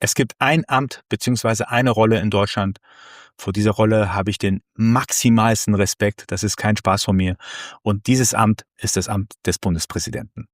Es gibt ein Amt bzw. eine Rolle in Deutschland. Vor dieser Rolle habe ich den maximalsten Respekt. Das ist kein Spaß von mir. Und dieses Amt ist das Amt des Bundespräsidenten.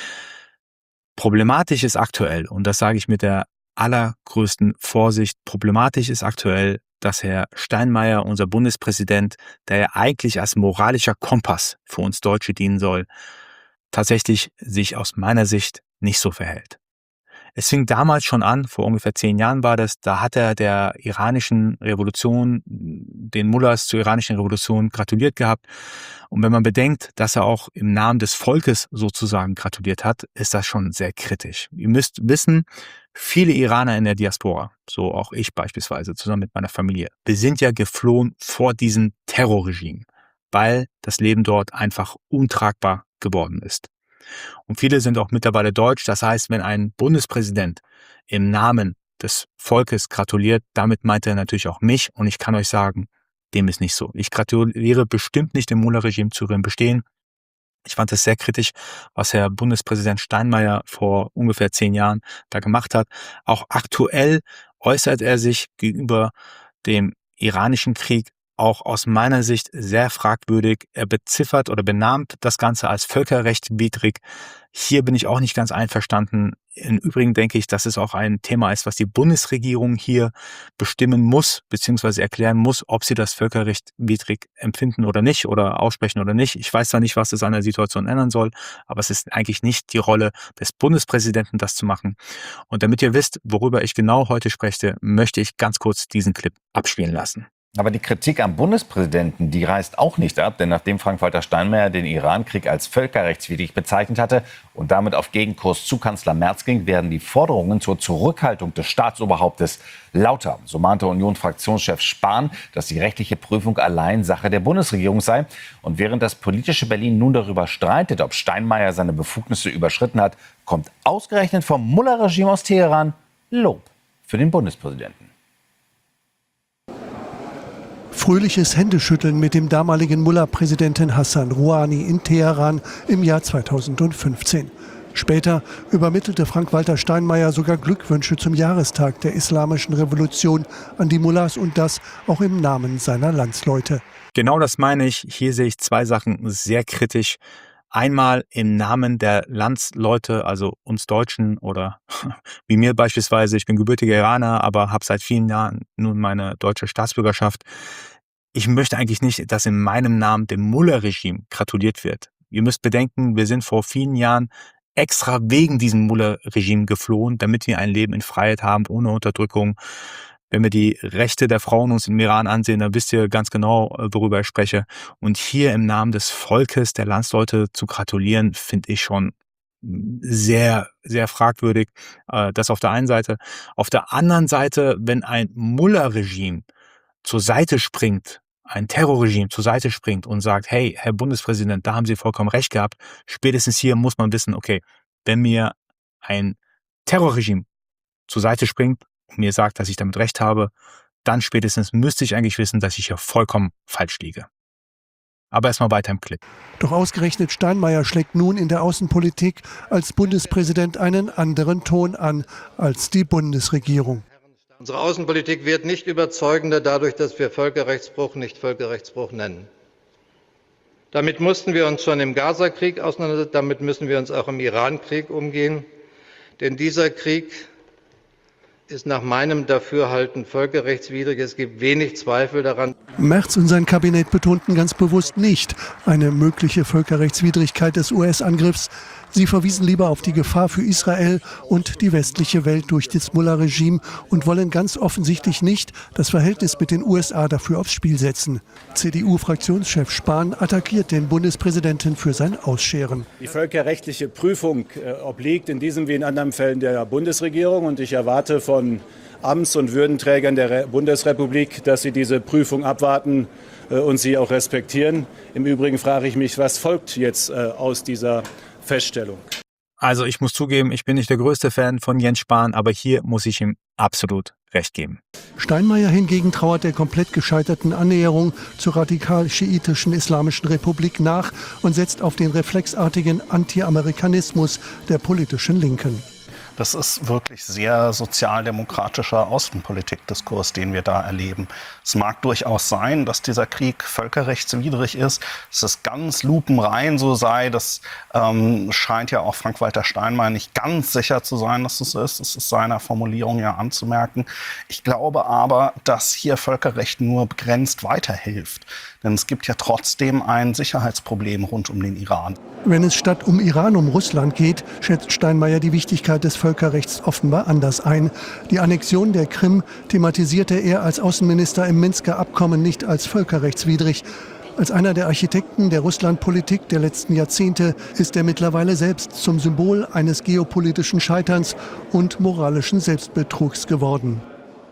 Problematisch ist aktuell, und das sage ich mit der allergrößten Vorsicht, problematisch ist aktuell, dass Herr Steinmeier, unser Bundespräsident, der ja eigentlich als moralischer Kompass für uns Deutsche dienen soll, tatsächlich sich aus meiner Sicht nicht so verhält. Es fing damals schon an, vor ungefähr 10 Jahren war das, da hat er der iranischen Revolution, den Mullahs zur iranischen Revolution gratuliert gehabt. Und wenn man bedenkt, dass er auch im Namen des Volkes sozusagen gratuliert hat, ist das schon sehr kritisch. Ihr müsst wissen, viele Iraner in der Diaspora, so auch ich beispielsweise, zusammen mit meiner Familie, wir sind ja geflohen vor diesem Terrorregime, weil das Leben dort einfach untragbar geworden ist. Und viele sind auch mittlerweile deutsch. Das heißt, wenn ein Bundespräsident im Namen des Volkes gratuliert, damit meint er natürlich auch mich. Und ich kann euch sagen, dem ist nicht so. Ich gratuliere bestimmt nicht dem Mullah-Regime zu ihrem Bestehen. Ich fand es sehr kritisch, was Herr Bundespräsident Steinmeier vor ungefähr 10 Jahren da gemacht hat. Auch aktuell äußert er sich gegenüber dem iranischen Krieg auch aus meiner Sicht sehr fragwürdig. Er beziffert oder benannt das Ganze als völkerrechtswidrig. Hier bin ich auch nicht ganz einverstanden. Im Übrigen denke ich, dass es auch ein Thema ist, was die Bundesregierung hier bestimmen muss, beziehungsweise erklären muss, ob sie das völkerrechtswidrig empfinden oder nicht oder aussprechen oder nicht. Ich weiß zwar nicht, was das an der Situation ändern soll, aber es ist eigentlich nicht die Rolle des Bundespräsidenten, das zu machen. Und damit ihr wisst, worüber ich genau heute spreche, möchte ich ganz kurz diesen Clip abspielen lassen. Aber die Kritik am Bundespräsidenten, die reißt auch nicht ab, denn nachdem Frank-Walter Steinmeier den Irankrieg als völkerrechtswidrig bezeichnet hatte und damit auf Gegenkurs zu Kanzler Merz ging, werden die Forderungen zur Zurückhaltung des Staatsoberhauptes lauter. So mahnte Union-Fraktionschef Spahn, dass die rechtliche Prüfung allein Sache der Bundesregierung sei. Und während das politische Berlin nun darüber streitet, ob Steinmeier seine Befugnisse überschritten hat, kommt ausgerechnet vom Mullah-Regime aus Teheran Lob für den Bundespräsidenten. Fröhliches Händeschütteln mit dem damaligen Mullah-Präsidenten Hassan Rouhani in Teheran im Jahr 2015. Später übermittelte Frank-Walter Steinmeier sogar Glückwünsche zum Jahrestag der Islamischen Revolution an die Mullahs und das auch im Namen seiner Landsleute. Genau das meine ich. Hier sehe ich 2 Sachen sehr kritisch. Einmal im Namen der Landsleute, also uns Deutschen oder wie mir beispielsweise, ich bin gebürtiger Iraner, aber habe seit vielen Jahren nun meine deutsche Staatsbürgerschaft. Ich möchte eigentlich nicht, dass in meinem Namen dem Mullah-Regime gratuliert wird. Ihr müsst bedenken, wir sind vor vielen Jahren extra wegen diesem Mullah-Regime geflohen, damit wir ein Leben in Freiheit haben, ohne Unterdrückung. Wenn wir die Rechte der Frauen uns im Iran ansehen, dann wisst ihr ganz genau, worüber ich spreche. Und hier im Namen des Volkes, der Landsleute zu gratulieren, finde ich schon sehr, sehr fragwürdig. Das auf der einen Seite. Auf der anderen Seite, wenn ein Mullah-Regime zur Seite springt, ein Terrorregime zur Seite springt und sagt, hey, Herr Bundespräsident, da haben Sie vollkommen recht gehabt. Spätestens hier muss man wissen, okay, wenn mir ein Terrorregime zur Seite springt, mir sagt, dass ich damit recht habe, dann spätestens müsste ich eigentlich wissen, dass ich hier vollkommen falsch liege. Aber erstmal weiter im Clip. Doch ausgerechnet Steinmeier schlägt nun in der Außenpolitik als Bundespräsident einen anderen Ton an als die Bundesregierung. Unsere Außenpolitik wird nicht überzeugender dadurch, dass wir Völkerrechtsbruch nicht Völkerrechtsbruch nennen. Damit mussten wir uns schon im Gaza-Krieg auseinandersetzen, damit müssen wir uns auch im Iran-Krieg umgehen. Denn dieser Krieg ist nach meinem Dafürhalten völkerrechtswidrig. Es gibt wenig Zweifel daran. Merz und sein Kabinett betonten ganz bewusst nicht eine mögliche Völkerrechtswidrigkeit des US-Angriffs. Sie verwiesen lieber auf die Gefahr für Israel und die westliche Welt durch das Mullah-Regime und wollen ganz offensichtlich nicht das Verhältnis mit den USA dafür aufs Spiel setzen. CDU-Fraktionschef Spahn attackiert den Bundespräsidenten für sein Ausscheren. Die völkerrechtliche Prüfung obliegt in diesem wie in anderen Fällen der Bundesregierung. Und ich erwarte von Amts- und Würdenträgern der Bundesrepublik, dass sie diese Prüfung abwarten und sie auch respektieren. Im Übrigen frage ich mich, was folgt jetzt aus dieser Feststellung? Also ich muss zugeben, ich bin nicht der größte Fan von Jens Spahn, aber hier muss ich ihm absolut recht geben. Steinmeier hingegen trauert der komplett gescheiterten Annäherung zur radikal-schiitischen Islamischen Republik nach und setzt auf den reflexartigen Anti-Amerikanismus der politischen Linken. Das ist wirklich sehr sozialdemokratischer Außenpolitikdiskurs, den wir da erleben. Es mag durchaus sein, dass dieser Krieg völkerrechtswidrig ist, dass es ganz lupenrein so sei. Das scheint ja auch Frank-Walter Steinmeier nicht ganz sicher zu sein, dass es ist. Das ist seiner Formulierung ja anzumerken. Ich glaube aber, dass hier Völkerrecht nur begrenzt weiterhilft. Denn es gibt ja trotzdem ein Sicherheitsproblem rund um den Iran. Wenn es statt um Iran um Russland geht, schätzt Steinmeier die Wichtigkeit des Völkerrechts offenbar anders ein. Die Annexion der Krim thematisierte er als Außenminister im Minsker Abkommen nicht als völkerrechtswidrig. Als einer der Architekten der Russlandpolitik der letzten Jahrzehnte ist er mittlerweile selbst zum Symbol eines geopolitischen Scheiterns und moralischen Selbstbetrugs geworden.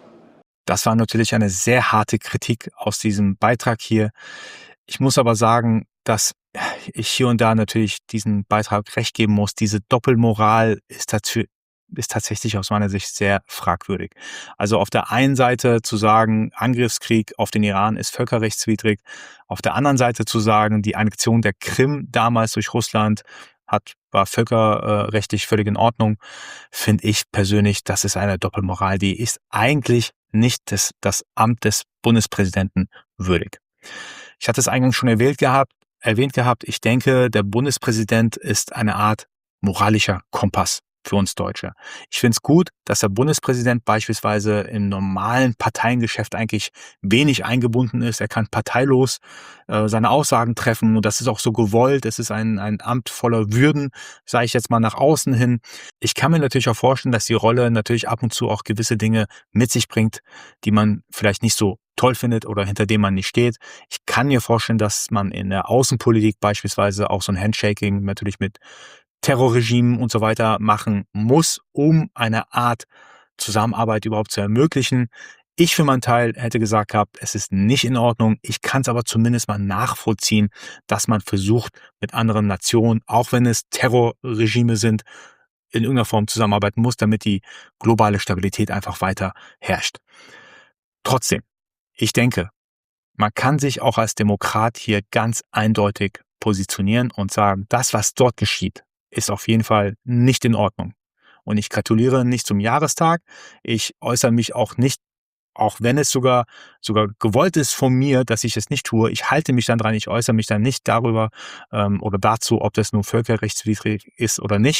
Das war natürlich eine sehr harte Kritik aus diesem Beitrag hier. Ich muss aber sagen, dass ich hier und da natürlich diesen Beitrag recht geben muss. Diese Doppelmoral ist tatsächlich aus meiner Sicht sehr fragwürdig. Also auf der einen Seite zu sagen, Angriffskrieg auf den Iran ist völkerrechtswidrig. Auf der anderen Seite zu sagen, die Annexion der Krim damals durch Russland war völkerrechtlich völlig in Ordnung, finde ich persönlich, das ist eine Doppelmoral, die ist eigentlich nicht das Amt des Bundespräsidenten würdig. Ich hatte es eingangs schon erwähnt gehabt, ich denke, der Bundespräsident ist eine Art moralischer Kompass für uns Deutsche. Ich finde es gut, dass der Bundespräsident beispielsweise im normalen Parteiengeschäft eigentlich wenig eingebunden ist. Er kann parteilos seine Aussagen treffen und das ist auch so gewollt. Es ist ein Amt voller Würden, sage ich jetzt mal nach außen hin. Ich kann mir natürlich auch vorstellen, dass die Rolle natürlich ab und zu auch gewisse Dinge mit sich bringt, die man vielleicht nicht so toll findet oder hinter dem man nicht steht. Ich kann mir vorstellen, dass man in der Außenpolitik beispielsweise auch so ein Handshaking natürlich mit Terrorregimen und so weiter machen muss, um eine Art Zusammenarbeit überhaupt zu ermöglichen. Ich für meinen Teil hätte gesagt gehabt, es ist nicht in Ordnung. Ich kann es aber zumindest mal nachvollziehen, dass man versucht, mit anderen Nationen, auch wenn es Terrorregime sind, in irgendeiner Form zusammenarbeiten muss, damit die globale Stabilität einfach weiter herrscht. Trotzdem, ich denke, man kann sich auch als Demokrat hier ganz eindeutig positionieren und sagen, das, was dort geschieht, ist auf jeden Fall nicht in Ordnung. Und ich gratuliere nicht zum Jahrestag. Ich äußere mich auch nicht, auch wenn es sogar gewollt ist von mir, dass ich es nicht tue. Ich halte mich dann dran, ich äußere mich dann nicht darüber oder dazu, ob das nun völkerrechtswidrig ist oder nicht.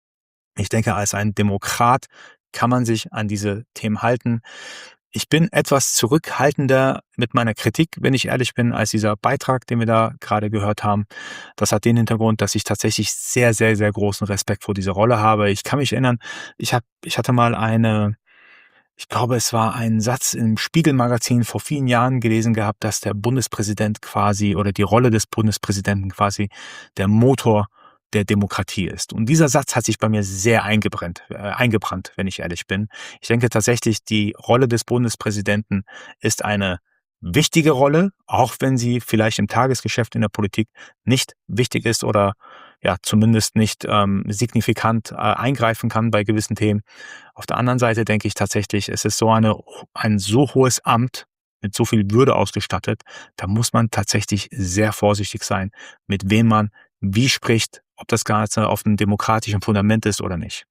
Ich denke, als ein Demokrat kann man sich an diese Themen halten. Ich bin etwas zurückhaltender mit meiner Kritik, wenn ich ehrlich bin, als dieser Beitrag, den wir da gerade gehört haben. Das hat den Hintergrund, dass ich tatsächlich sehr, sehr, sehr großen Respekt vor dieser Rolle habe. Ich kann mich erinnern, ich hatte mal ich glaube, es war ein Satz im Spiegel-Magazin vor vielen Jahren gelesen gehabt, dass der Bundespräsident quasi oder die Rolle des Bundespräsidenten quasi der Motor der Demokratie ist. Und dieser Satz hat sich bei mir sehr eingebrannt, wenn ich ehrlich bin. Ich denke tatsächlich, die Rolle des Bundespräsidenten ist eine wichtige Rolle, auch wenn sie vielleicht im Tagesgeschäft in der Politik nicht wichtig ist oder ja zumindest nicht signifikant eingreifen kann bei gewissen Themen. Auf der anderen Seite denke ich tatsächlich, es ist ein so hohes Amt mit so viel Würde ausgestattet, da muss man tatsächlich sehr vorsichtig sein, mit wem man wie spricht, ob das Ganze auf einem demokratischen Fundament ist oder nicht.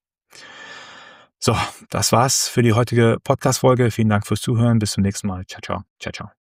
So, das war's für die heutige Podcast-Folge. Vielen Dank fürs Zuhören. Bis zum nächsten Mal. Ciao, ciao. Ciao, ciao.